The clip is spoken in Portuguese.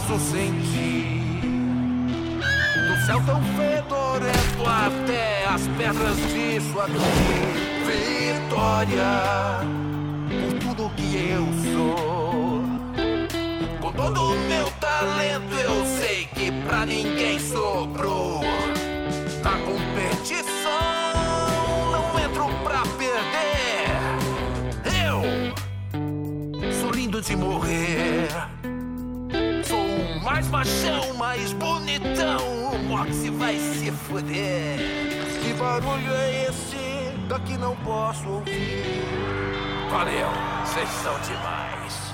posso sentir. Do céu tão fedorento até as pedras disso aqui. Vitória por tudo que eu sou. Com todo o meu talento eu sei que pra ninguém sobrou. Na competição não entro pra perder. Eu sou lindo de morrer. Sou o mais machão, mais bonitão. O Moxie vai se foder. Que barulho é esse? Daqui não posso ouvir. Valeu, vocês são demais.